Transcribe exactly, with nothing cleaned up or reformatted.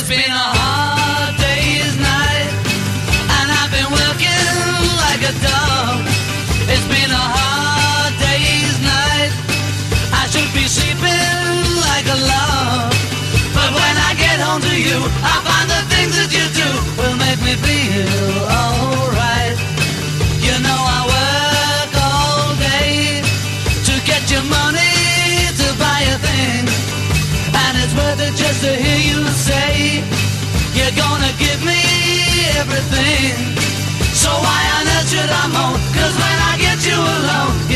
been a hard day's night, and I've been working like a dog. It's been a hard day's night, I should be sleeping like a log. But when I get home to you, I find the things that you do will make me feel alright. You know I work all day to get your money to buy a thing, and it's worth it just to hear you say you're gonna give me everything. So why on earth should I moan? 'Cause when I get you alone,